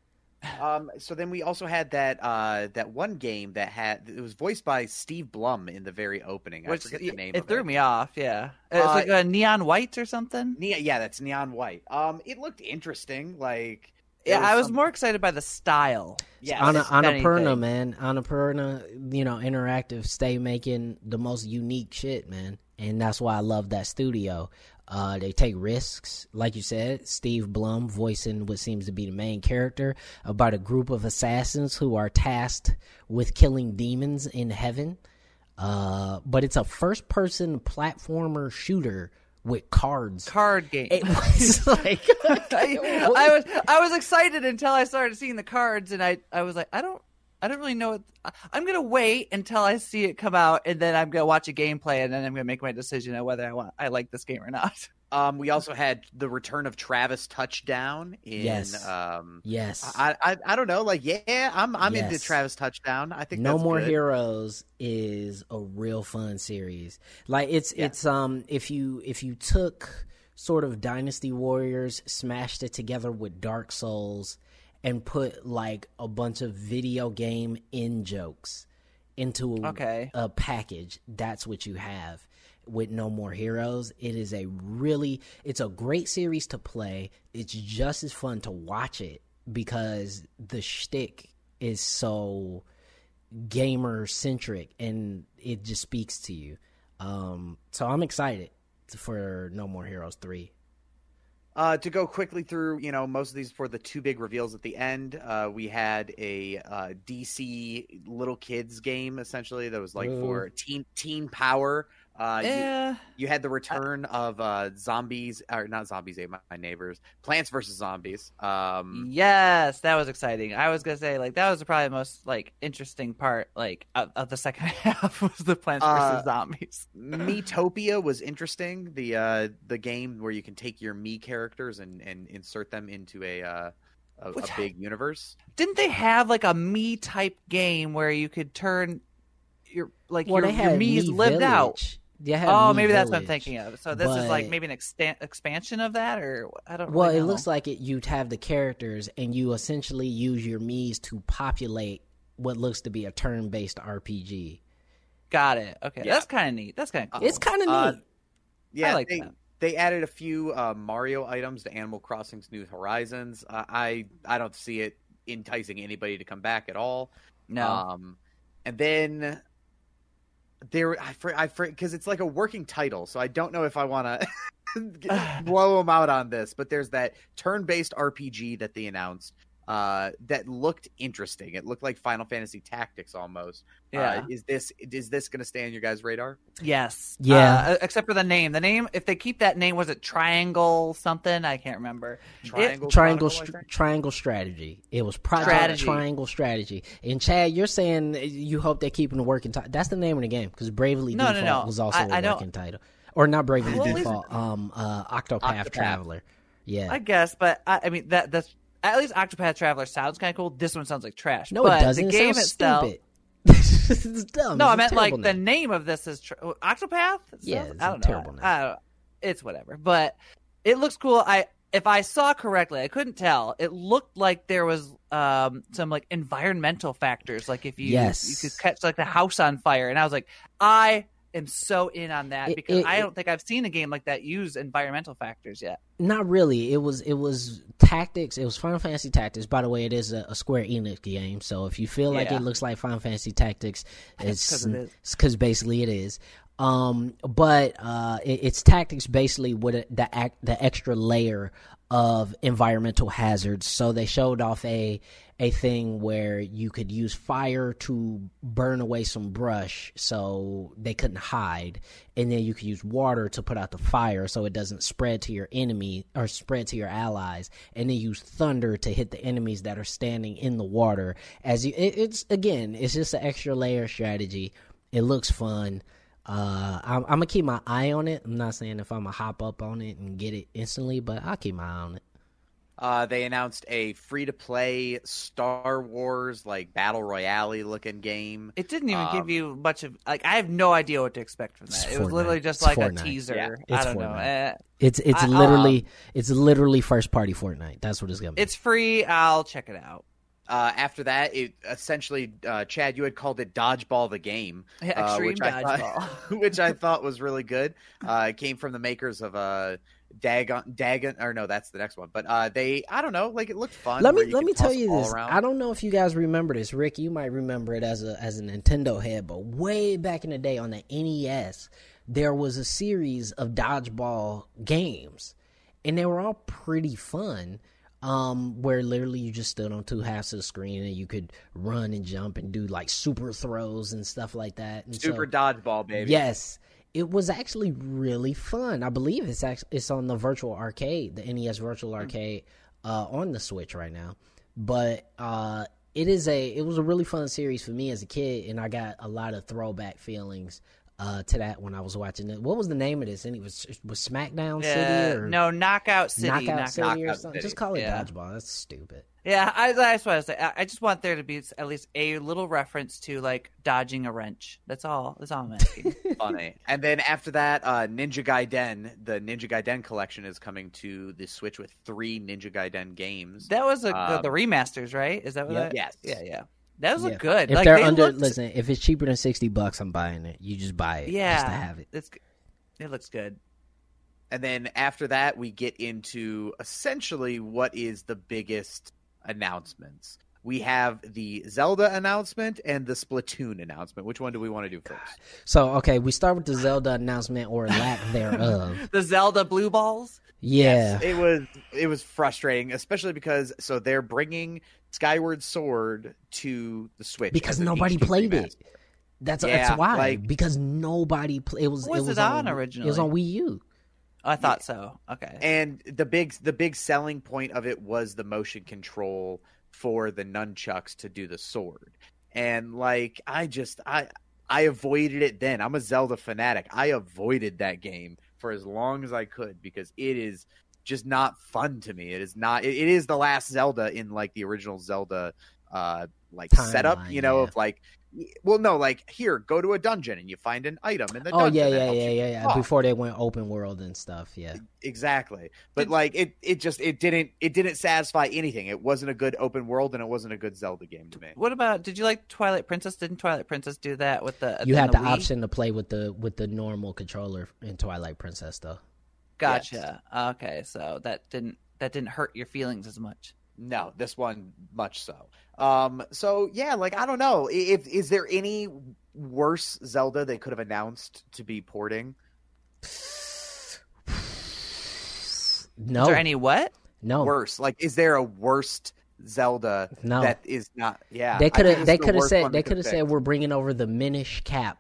Um, so then we also had that uh, that one game that had it was voiced by Steve Blum in the very opening. Which I forget the name. it of threw it. me off. Yeah, it's Uh, like a neon white or something. Ne- yeah, that's Neon White. Um, it looked interesting. Like, Yeah, there I was some- more excited by the style. Yeah, Ana, it's- Annapurna, anything. man. Annapurna, you know, Interactive stay making the most unique shit, man. And that's why I love that studio. Uh, they take risks. Like you said, Steve Blum voicing what seems to be the main character about a group of assassins who are tasked with killing demons in heaven. Uh, but it's a first-person platformer shooter with cards. Card game. It was like... I, I was I was excited until I started seeing the cards, and I, I was like, I don't I don't really know what I- I'm gonna wait until I see it come out, and then I'm gonna watch a gameplay, and then I'm gonna make my decision on whether I want I like this game or not. Um, we also had the return of Travis Touchdown in. Yes. Um, Yes. I, I I don't know. Like, yeah, I'm I'm into Yes. Travis Touchdown. I think No that's More good. Heroes is a real fun series. Like it's Yeah. it's um if you if you took sort of Dynasty Warriors smashed it together with Dark Souls and put like a bunch of video game in jokes into a, Okay. a package, that's what you have with No More Heroes. It is a really, it's a great series to play. It's just as fun to watch it because the shtick is so gamer centric and it just speaks to you. Um, so I'm excited for No More Heroes three. Uh, to go quickly through, you know, most of these for the two big reveals at the end, uh, we had a uh, D C little kids game essentially that was like Ooh. for teen teen power. Uh, Yeah. you, you had the return of uh, zombies, or not zombies, ate my, my neighbors. Plants versus Zombies. Um, Yes, that was exciting. I was gonna say like that was probably the most like interesting part like of, of the second half was the Plants Uh, versus Zombies. Metopia was interesting. The uh, the game where you can take your me characters and, and insert them into a uh, a, a Which- big universe. Didn't they have like a me type game where you could turn your like Well, your, they had your me's Me lived out? Village. They had Oh, Me maybe that's what I'm Village. thinking of. So this is like But- maybe an extan- expansion of that, or I don't. Well, really it know. looks like it. You'd have the characters, and you essentially use your Mii's to populate what looks to be a turn-based R P G. Got it. Okay, Yeah. that's kind of neat. That's kind of cool. It's kind of Uh, neat. Yeah, like they, that. they added a few uh, Mario items to Animal Crossing's New Horizons. Uh, I I don't see it enticing anybody to come back at all. no. Um, and then there, I for I because it's like a working title, so I don't know if I want to blow them out on this. But there's that turn-based R P G that they announced uh, that looked interesting. It looked like Final Fantasy Tactics almost. Yeah. Uh, is this is this going to stay on your guys' radar? Yes. Yeah. Uh, except for the name. The name. If they keep that name, was it Triangle something? I can't remember. Triangle Triangle Chronicle, I str- think? Triangle Strategy. It was Project Strategy. Triangle Strategy. And Chad, you're saying you hope they're keeping the working title. That's the name of the game because Bravely No, no, Default no. was also I- a I know- working title, or not Bravely Well, at least- Default. Um, uh, Octopath, Octopath. Traveler. Yeah. I guess, but I, I mean that that's at least Octopath Traveler sounds kind of cool. This one sounds like trash. no, but it doesn't. The It game sounds itself. stupid. It's dumb. No, It's I a meant like terrible the name. name of this is tr- Octopath. It Yeah, sounds- it's I a don't know. terrible name. I don't know. It's whatever, but it looks cool. I if I saw correctly, I couldn't tell. It looked like there was um, some like environmental factors, like if you Yes. you could catch like the house on fire, and I was like, I am so in on that It- because it- I it- don't think I've seen a game like that use environmental factors yet. Not really. It was it was Tactics. It was Final Fantasy Tactics. By the way, it is a, a Square Enix game. So if you feel like Yeah. it looks like Final Fantasy Tactics, it's 'cause it is. because basically it is. Um, but uh, it, it's Tactics basically with a, the act, the extra layer of environmental hazards. So they showed off a a thing where you could use fire to burn away some brush so they couldn't hide, and then you could use water to put out the fire so it doesn't spread to your enemy or spread to your allies, and then use thunder to hit the enemies that are standing in the water. As you, it, it's again, it's just an extra layer strategy. It looks fun. Uh, I'm, I'm gonna keep my eye on it. I'm not saying if I'm gonna hop up on it and get it instantly, but I'll keep my eye on it. Uh, they announced a free-to-play Star Wars like battle royale looking game. It didn't even Um, give you much of like I have no idea what to expect from that. It's It was literally Fortnite. just It's like Fortnite. a teaser. Yeah, I it's don't know. Fortnite. Uh, It's it's I- literally it's literally first party Fortnite. That's what it's gonna be. it's free. I'll check it out. Uh, after that, it essentially, uh, Chad, you had called it Dodgeball the game, uh, Extreme which I dodgeball. thought, which I thought was really good. Uh, it came from the makers of uh, Dagon, Dagon, or no, that's the next one. But uh, they, I don't know, like it looked fun. let where me you let could me tell toss you the ball this. around. I don't know if you guys remember this, Rick. You might remember it as a as a Nintendo head, but way back in the day on the N E S, there was a series of dodgeball games, and they were all pretty fun. Um, where literally you just stood on two halves of the screen and you could run and jump and do like super throws and stuff like that. And Super so, Dodgeball, baby. yes, it was actually really fun. I believe it's actually it's on the virtual arcade, the N E S virtual arcade, uh, on the Switch right now. But uh, it is a it was a really fun series for me as a kid, and I got a lot of throwback feelings uh, to that when I was watching it. What was the name of this? And it was was SmackDown Yeah, City or no, Knockout City. Knockout Knockout City or Knockout something? City. Just call it Yeah. Dodgeball. That's stupid. Yeah, I, that's what I was saying. I, I just want there to be at least a little reference to like dodging a wrench. That's all. That's all I'm asking. Funny. And then after that, uh, Ninja Gaiden, the Ninja Gaiden collection is coming to the Switch with three Ninja Gaiden games. That was a, Um, the, the remasters, right? Is that what? yeah. that- Yes. Yeah, yeah. Those Yeah. look good. If like, they're they under, looked- listen, if it's cheaper than sixty bucks, I'm buying it. You just buy it, yeah, just to have it. It's it looks good. And then after that, we get into essentially what is the biggest announcements. We have the Zelda announcement and the Splatoon announcement. Which one do we want to do first? So, okay, we start with the Zelda announcement or lack thereof. The Zelda blue balls. Yeah. It was it was frustrating, especially because so they're bringing Skyward Sword to the Switch Because as an nobody H D played remaster. it. That's Yeah, that's why. like- because nobody pl- it was What was it was it on It originally? was on Wii U. Oh, I thought so. Okay. And the big the big selling point of it was the motion control for the nunchucks to do the sword. And like I just I I avoided it then. I'm a Zelda fanatic. I avoided that game for as long as I could because it is just not fun to me. It is not it, it is the last Zelda in like the original Zelda uh like Timeline, setup, you know, yeah. of like well no, like here, go to a dungeon and you find an item in the Oh dungeon. yeah, that yeah, helps yeah, you yeah, yeah. off. Before they went open world and stuff, yeah. Exactly. But like it it just it didn't it didn't satisfy anything. It wasn't a good open world and it wasn't a good Zelda game to me. What about? Did you like Twilight Princess? Didn't Twilight Princess do that with the? You in had the, Wii? option to play with the with the normal controller in Twilight Princess though. Gotcha. Okay, so that didn't that didn't hurt your feelings as much. No, this one much so. Um so yeah, like I don't know. If is there any worse Zelda they could have announced to be porting? No. Is there any what? no. Worse. Like is there a worst Zelda No. that is not yeah. They I could think have it's they the could have worst said one they could could have said picked. we're bringing over the Minish Cap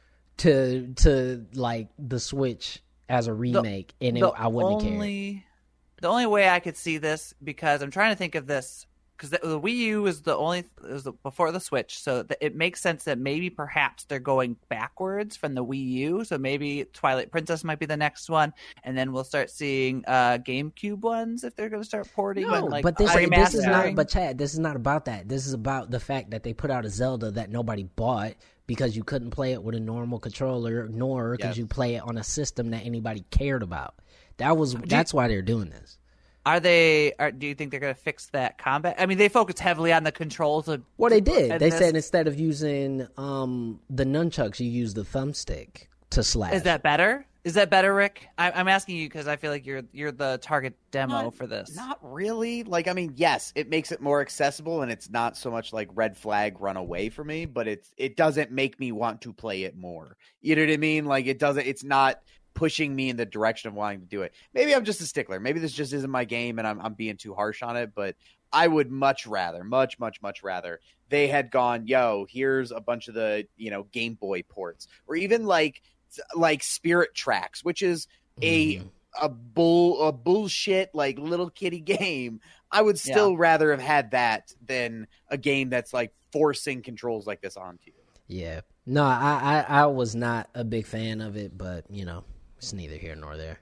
to to like the Switch as a remake and it, the I wouldn't have cared. only, The only way I could see this, because I'm trying to think of this, because the, the Wii U is the only is the, before the Switch, so th- it makes sense that maybe perhaps they're going backwards from the Wii U. So maybe Twilight Princess might be the next one, and then we'll start seeing uh, GameCube ones if they're going to start porting. No, and, like, but this, this is not. remastering. But Chad, this is not about that. This is about the fact that they put out a Zelda that nobody bought because you couldn't play it with a normal controller, nor could Yes. you play it on a system that anybody cared about. That was that's why they're doing this. Are they? Are, do you think they're going to fix that combat? I mean, they focused heavily on the controls. Of, Well, they did. and They this- said instead of using um, the nunchucks, you use the thumbstick to slash. Is that better? Is that better, Rick? I, I'm asking you because I feel like you're you're the target demo Not- for this. Not really. Like, I mean, yes, it makes it more accessible, and it's not so much like red flag run away for me, but it's it doesn't make me want to play it more. You know what I mean? Like, it doesn't. It's not pushing me in the direction of wanting to do it. Maybe I'm just a stickler. Maybe this just isn't my game, and I'm I'm being too harsh on it. But I would much rather, much, much, much rather they had gone, yo, here's a bunch of the you know Game Boy ports, or even like like Spirit Tracks, which is a Mhm. a bull a bullshit like little kitty game. I would still rather have had that than a game that's like forcing controls like this onto you. Yeah. No, I, I I was not a big fan of it, but you know, it's neither here nor there.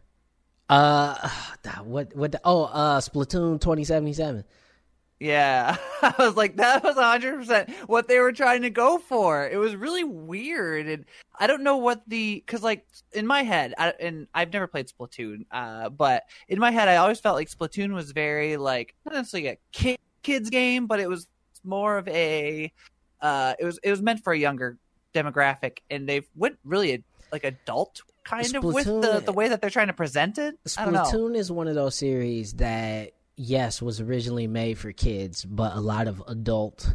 Uh, what what? The, oh, uh, Splatoon twenty seventy-seven. Yeah, I was like, that was one hundred percent what they were trying to go for. It was really weird, and I don't know what the because like in my head, I, and I've never played Splatoon, uh, but in my head, I always felt like Splatoon was very like not necessarily a kid, kids game, but it was more of a uh, it was it was meant for a younger demographic, and they've went really like adult kind of with the Splatoon- the way that they're trying to present it. I don't know. Splatoon is one of those series that yes was originally made for kids, but a lot of adult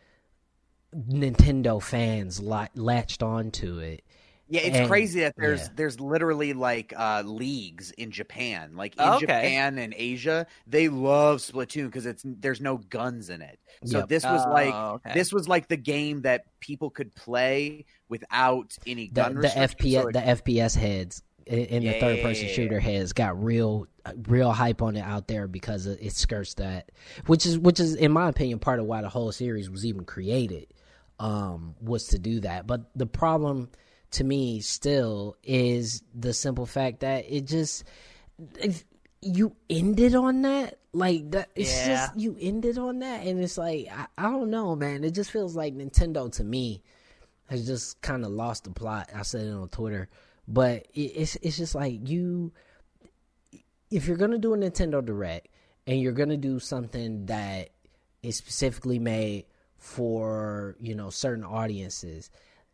Nintendo fans la- latched onto it. Yeah, it's And- crazy that there's yeah. there's literally like uh, leagues in Japan, like in Okay. Japan and Asia, they love Splatoon because it's there's no guns in it. So Yep. this was Oh, like okay. this was like the game that people could play without any The, gun the restrictions. F P S So it- the F P S heads in, in the third person Yeah. shooter heads got real real hype on it out there because it it skirts that, which is which is in my opinion part of why the whole series was even created, um, was to do that. But the problem to me still is the simple fact that it just it, you ended on that. Like that, it's Yeah. just you ended on that, and it's like I, I don't know, man. It just feels like Nintendo to me has just kind of lost the plot. I said it on Twitter, but it, it's it's just like you, if you're gonna do a Nintendo Direct and you're gonna do something that is specifically made for, you know, certain audiences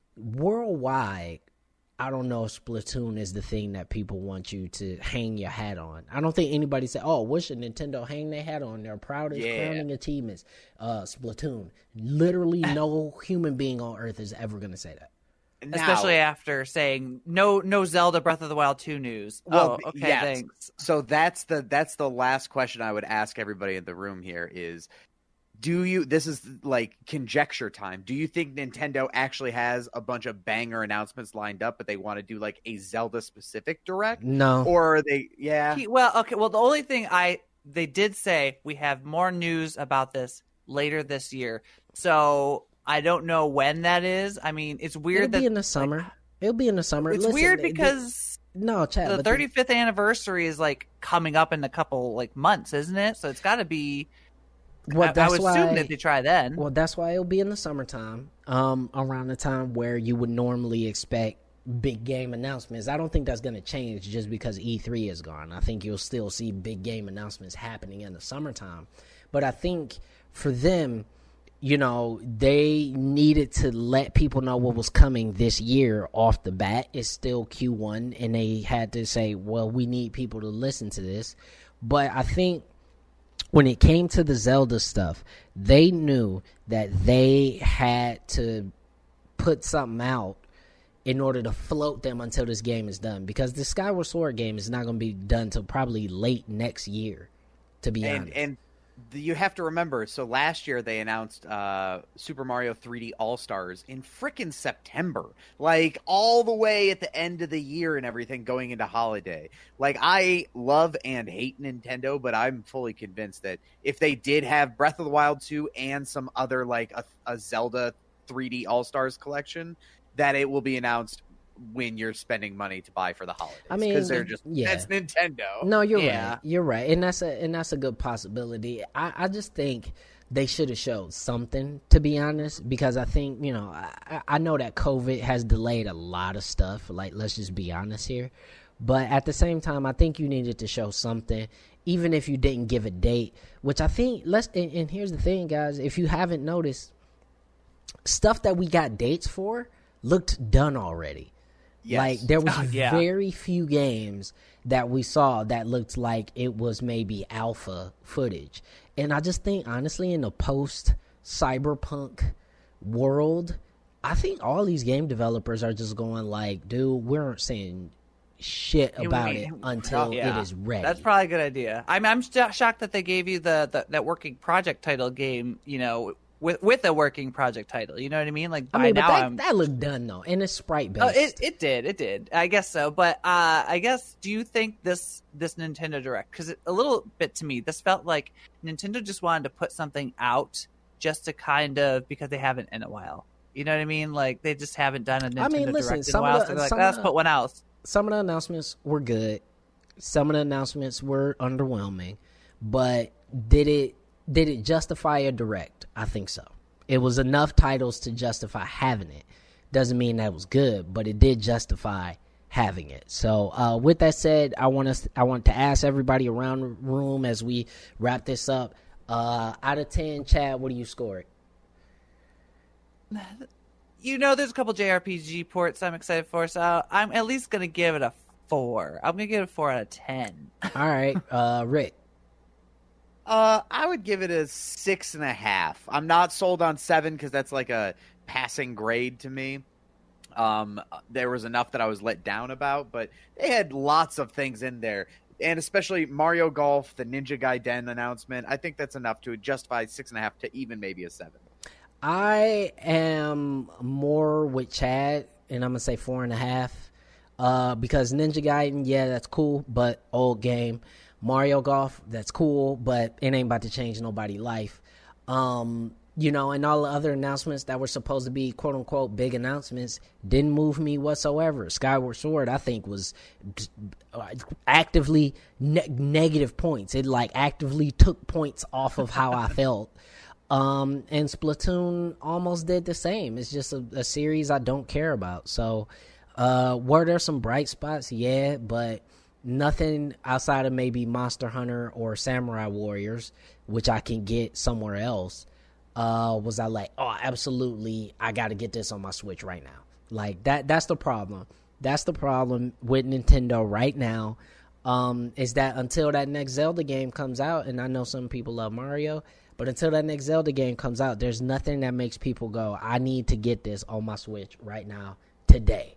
worldwide. I don't know if Splatoon is the thing that people want you to hang your hat on. I don't think anybody said, oh, what should Nintendo hang their hat on? Their proudest Yeah. crowning achievements. Uh, Splatoon. Literally no human being on Earth is ever going to say that. Now- Especially after saying no, no Zelda Breath of the Wild two news. Well, oh, okay, yes. thanks. So that's the that's the last question I would ask everybody in the room here is, do you, this is like conjecture time, do you think Nintendo actually has a bunch of banger announcements lined up, but they want to do like a Zelda specific direct? No. Or are they, yeah. He- well, okay. Well, the only thing I they did say we have more news about this later this year. So I don't know when that is. I mean, it's weird It'll that be in the summer. It'll be in the summer. it's Listen, weird the- the- because no, Chad, the but thirty-fifth anniversary is like coming up in a couple like months, isn't it? So it's got to be. well, I, I that's would why, assume that they try then. Well, that's why it'll be in the summertime, um, around the time where you would normally expect big game announcements. I don't think that's going to change just because E three is gone. I think you'll still see big game announcements happening in the summertime. But I think for them, you know, they needed to let people know what was coming this year off the bat. It's still Q one, and they had to say, well, we need people to listen to this. But I think when it came to the Zelda stuff, they knew that they had to put something out in order to float them until this game is done. Because the Skyward Sword game is not going to be done until probably late next year, to be And, honest. and the, you have to remember, so last year they announced uh, Super Mario three D All-Stars in frickin' September. Like, all the way at the end of the year and everything going into holiday. Like, I love and hate Nintendo, but I'm fully convinced that if they did have Breath of the Wild two and some other, like, a, a Zelda three D All-Stars collection, that it will be announced when you're spending money to buy for the holidays. I mean, because they're just, yeah. that's Nintendo. No, you're Yeah. right. You're right, and that's a and that's a good possibility. I, I just think they should have showed something, to be honest, because I think, you know, I, I know that COVID has delayed a lot of stuff. Like, let's just be honest here, but at the same time, I think you needed to show something, even if you didn't give a date. Which I think let's and, and here's the thing, guys. If you haven't noticed, stuff that we got dates for looked done already. Yes. Like, there was Yeah. very few games that we saw that looked like it was maybe alpha footage. And I just think, honestly, in the post-cyberpunk world, I think all these game developers are just going like, dude, we aren't saying shit You about mean- it until Yeah. it is ready. That's probably a good idea. I'm I'm sh- shocked that they gave you the, the that working project title game. You know, with with a working project title. You know what I mean? Like I by mean, but now that, I'm. that looked done, though, and it's sprite-based. Oh, it it did, it did. I guess so, but uh, I guess. Do you think this this Nintendo Direct? Because a little bit to me, this felt like Nintendo just wanted to put something out just to kind of because they haven't in a while. You know what I mean? Like they just haven't done a Nintendo I mean, listen, Direct in a some of while. the- so they're like, some of let's the- put one out. Some of the announcements were good. Some of the announcements were underwhelming. But did it did it justify a direct? I think so. It was enough titles to justify having it. Doesn't mean that was good, but it did justify having it. So uh, with that said, I want us I want to ask everybody around the room as we wrap this up. Uh, out of ten, Chad, what do you score it? You know, there's a couple J R P G ports I'm excited for, so I'm at least gonna give it a four. I'm gonna give it a four out of ten. All right, uh, Rick. Uh, I would give it a six and a half. I'm not sold on seven because that's like a passing grade to me. Um, there was enough that I was let down about, but they had lots of things in there, and especially Mario Golf, the Ninja Gaiden announcement. I think that's enough to justify six and a half to even maybe a seven. I am more with Chad, and I'm gonna say four and a half, uh, because Ninja Gaiden, yeah, that's cool, but old game. Mario Golf, that's cool, but it ain't about to change nobody's life. Um, you know, and all the other announcements that were supposed to be quote unquote big announcements didn't move me whatsoever. Skyward Sword, I think, was actively ne- negative points. It like actively took points off of how I felt. Um, and Splatoon almost did the same. It's just a, a series I don't care about. So, uh, were there some bright spots? Yeah, but nothing outside of maybe Monster Hunter or Samurai Warriors, which I can get somewhere else. Uh, was I like, oh, absolutely, I got to get this on my Switch right now. Like, that. that's the problem. That's the problem with Nintendo right now, um, is that until that next Zelda game comes out, and I know some people love Mario, but until that next Zelda game comes out, there's nothing that makes people go, I need to get this on my Switch right now, today.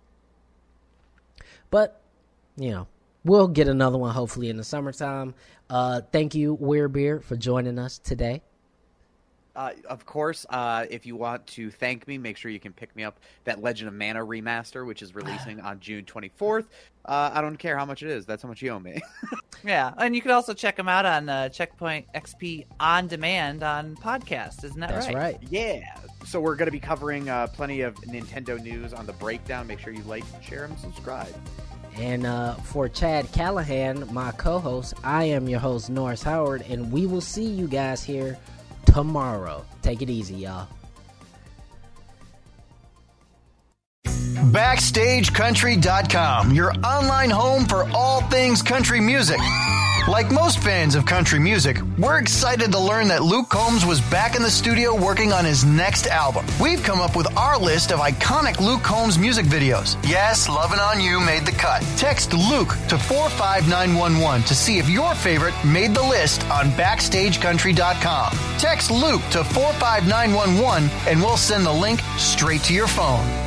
But, you know, we'll get another one hopefully in the summertime. Uh, thank you, Weird Beard, for joining us today. Uh, of course, uh, if you want to thank me, make sure you can pick me up that Legend of Mana remaster, which is releasing on June twenty-fourth. Uh, I don't care how much it is. That's how much you owe me. Yeah, and you can also check them out on uh, Checkpoint X P On Demand on podcast. Isn't that That's right? right. Yeah. So we're going to be covering uh, plenty of Nintendo news on the breakdown. Make sure you like, share, and subscribe. And uh, for Chad Callahan, my co-host, I am your host, Norris Howard, and we will see you guys here tomorrow. Take it easy, y'all. Backstage Country dot com, your online home for all things country music. Like most fans of country music, we're excited to learn that Luke Combs was back in the studio working on his next album. We've come up with our list of iconic Luke Combs music videos. Yes, Lovin' On You made the cut. Text Luke to four five nine one one to see if your favorite made the list on Backstage Country dot com. Text Luke to four five nine one one and we'll send the link straight to your phone.